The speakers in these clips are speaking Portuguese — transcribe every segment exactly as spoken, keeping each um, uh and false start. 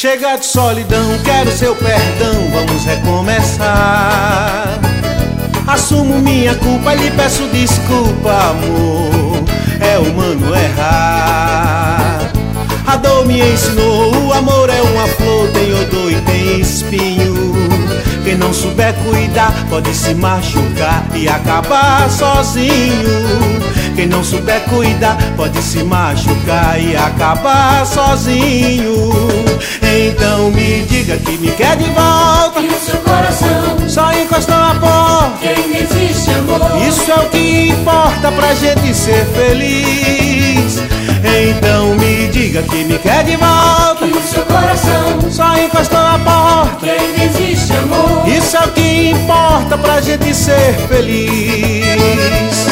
Chega de solidão, quero seu perdão, vamos recomeçar. Assumo minha culpa e lhe peço desculpa, amor. É humano errar. A dor me ensinou, o amor é uma flor, tem odor e tem espinho. Quem não souber cuidar pode se machucar e acabar sozinho. Quem não souber cuidar pode se machucar e acabar sozinho. Então me diga que me quer de volta, E o seu coração só encostou a porta. que ainda existe amor. Isso é o que importa pra gente ser feliz. Então me diga que me quer de volta, E o seu coração só encostou a porta. que ainda existe amor. Isso é o que importa pra gente ser feliz.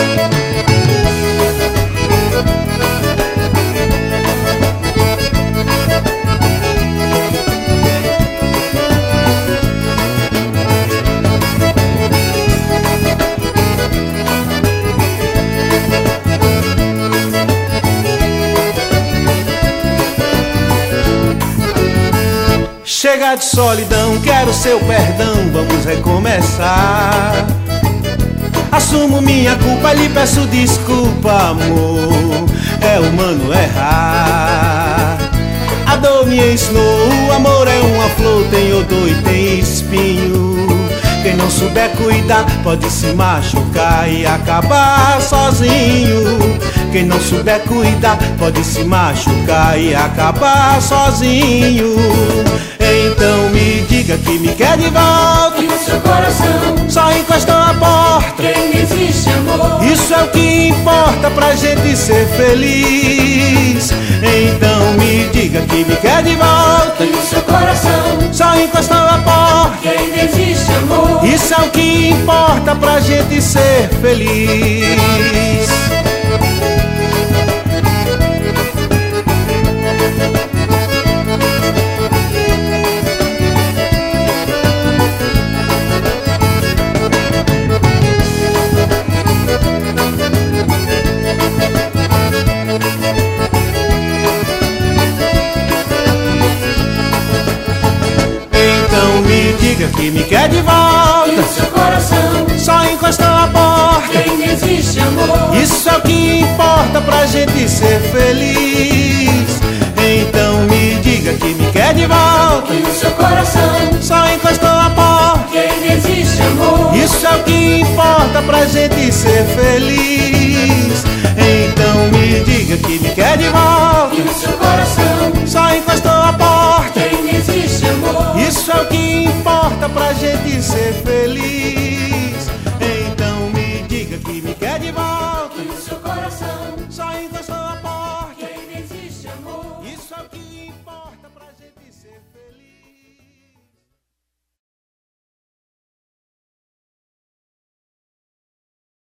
Chega de solidão, quero seu perdão, vamos recomeçar. Assumo minha culpa e lhe peço desculpa, amor. É humano errar. A dor me ensinou, o amor é uma flor, tem odor e tem espinho. Quem não souber cuidar pode se machucar e acabar sozinho. Quem não souber cuidar pode se machucar e acabar sozinho. Então me diga que me quer de volta, E o seu coração só encostou a porta. que ainda existe amor. Isso é o que importa pra gente ser feliz. Então me diga que me quer de volta, E o seu coração só encostou a porta. que ainda existe amor. Isso é o que importa pra gente ser feliz. Então me diga que me quer de E volta, o seu coração só encostou a porta. que ainda existe amor. Isso é o que importa pra gente ser feliz. Então me diga que me quer de volta, E o seu coração só encostou a porta. que ainda existe amor. Isso é o que importa pra gente ser feliz.